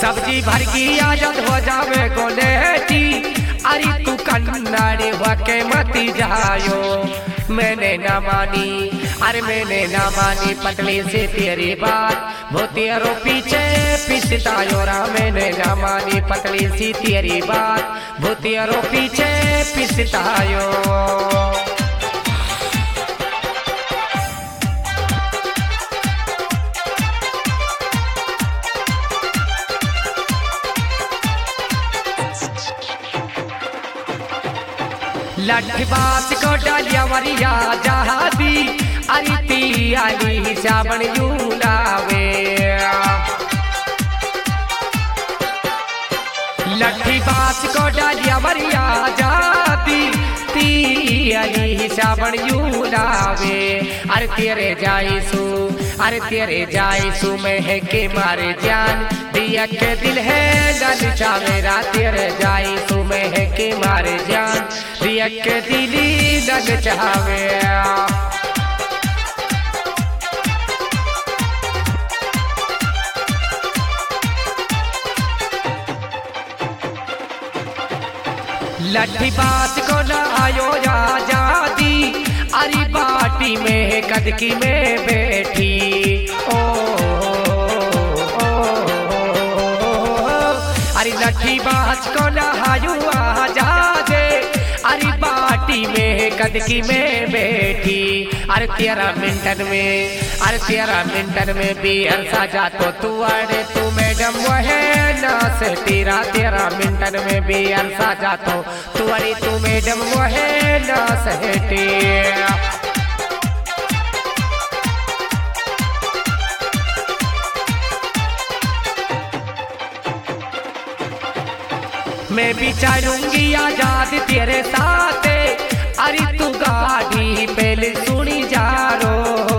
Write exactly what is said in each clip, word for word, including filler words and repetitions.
सब्जी भर की आदत हो जावे गोलेटी, अरे तू कन्नाड़े होके मती जायो। मैंने ना मानी, अरे मैंने ना मानी पतली से तेरी बात, वो तेरो पीछे पिसतायो रा। मैंने ना मानी पतली सी तेरी बात, वो तेरो पीछे पिसतायो। लठी बास को डालिया मरिया जहादी, अरे ती आली सावन यूलावे। लठी बास को डालिया मरिया जहादी, ती आली सावन यूलावे। अरे तेरे जाईसु, अरे तेरे जाईसु में है के मारे जान, दिया के दिल है ललचा मेरा। तेरे जाईसु में है के मारे जान, दिया के दिली ललचावे। लठी बात को न आयो या जाती, अरे बाटी में कदकी में बैठी। ओ, ओ, ओ, अरे लठी बात को न आयो आ जाते, अरे बाटी में कदकी में बैठी। अरे तेरह मिनटन में, अरे तेरह मिनटन में भी अरसा जा तो तू अरे तू मैडम वो है ना से तेरा। तेरह मिनटन में भी अरसा जा तो तू अरे तू मैडम वो है ना से तेरा। मैं भी चाहूंगी आजाद तेरे साथ, अरे तू गाड़ी पहले सुनी जा रो।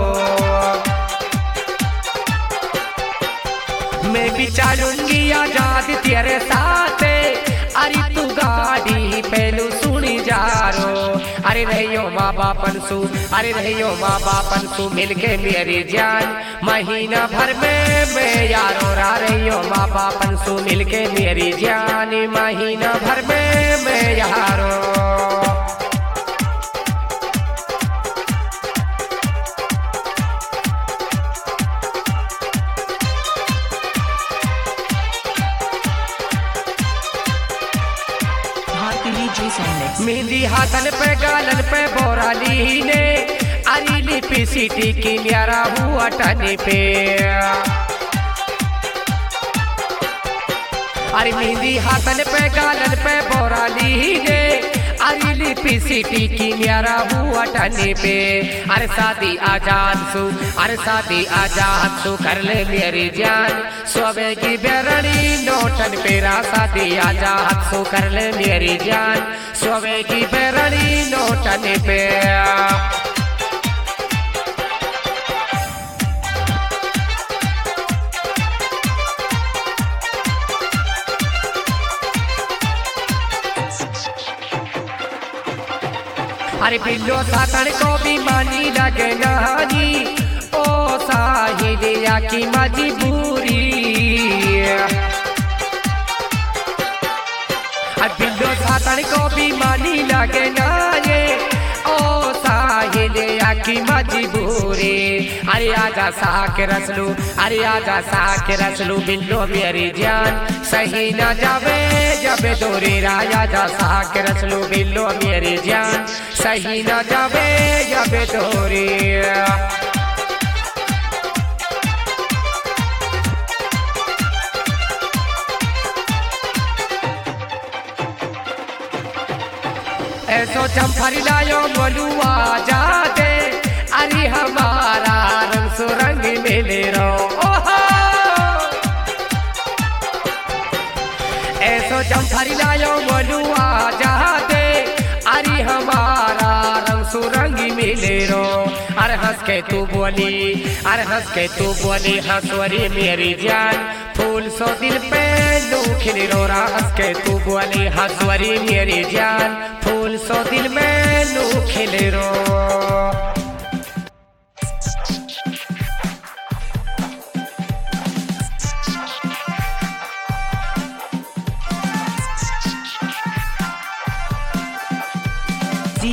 मैं भी चाहूंगी आजाद तेरे साथ, अरे तू गाड़ी पहलू सुनी जा रो। अरे रहियो माँ बापन सु, अरे रहियो माँ बापन सु मिलके मेरी जान, महीना भर में मैं यारो रा। रहियो माँ बापन सु मिलके मेरी जान, महीना भर में मैं यारो। मेहंदी हाथन पे गालन पे बोराली ने, अरे लिपि सीटी की न्यारा हुआ टने पे। अरे मेहंदी हाथन पे गालन पे बोराली ने, अरे लिपि सीटी की न्यारा हुआ टने पे। अरे शादी आजाद सु, अरे शादी आजाद सु कर ले मेरी जान, सोबे की बेरड़ी नोटन पेरा। शादी आजाद सु कर ले मेरी जान, सोबे की बेरड़ी नोटन पे। अरे बिल्लो सातन को भी मानी लगे नानी, ओ साहिलिया की मजबूरी। अरे बिल्लो सातन को भी मानी लगे नानी, ओ साहिलिया की मजबूरी। अरे आजा साक रसलू, अरे आजा साक रसलू बिल्लो मेरी जान, सही न जावे जब दूरी राजा। जा साक रसलू बिल्लो मेरी जान, सही न जावे जब दूरी। ऐसो चंफरी लायो बोलुआ जाते, अरे हमारा रंग सुरंग मिले रो। ऐसो चंफरी लायो बोलुआ जाते, अरे हमारा रंग सुरंग मिले रो। अरे हंस के तू बोली, अरे हंस के तू बोली हंसवरी मेरी जान, फूल सो दिल पे लू खिल रो रा। हंस के तू बोली हंसवरी मेरी जान, फूल सो दिल में लू खिल रो।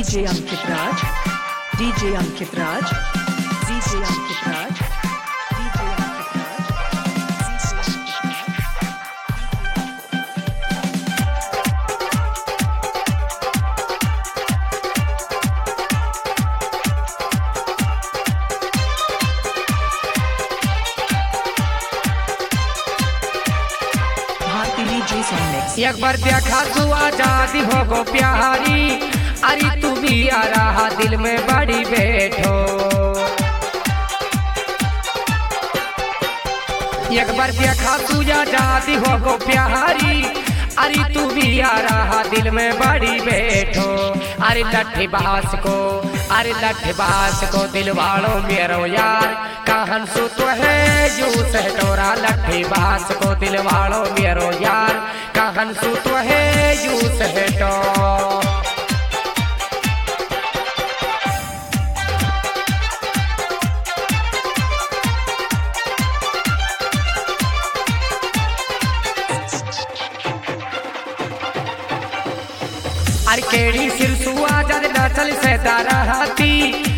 DJ Ankit Raj, DJ Ankit Raj, DJ Ankit Raj, DJ Ankit Raj. Bharti D J Song Mix. एक बार देखा तू आजादी हो गो प्यारी, अरे तू भी आ रहा दिल में बड़ी बैठो। एक बार देखा तू आजादी हो गो प्यारी, अरे तू भी आ रहा दिल में बड़ी बैठो। अरे लट्ठी बास को, अरे लट्ठी बास को दिल वालों मेरो यार कहन सु तो है यू सहटोरा। लट्ठी बास को दिल वालों मेरो यार कहन सु तो है यू सहटो। अरे केड़ी सिरसुआ जद नाचल से दारा हाथी,